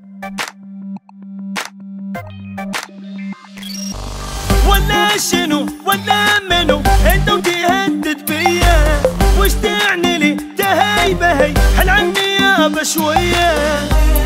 ولا شنو ولا منو انت وتهدد بيا، وش تعني لي تهي بهي هل عني يابا شويه؟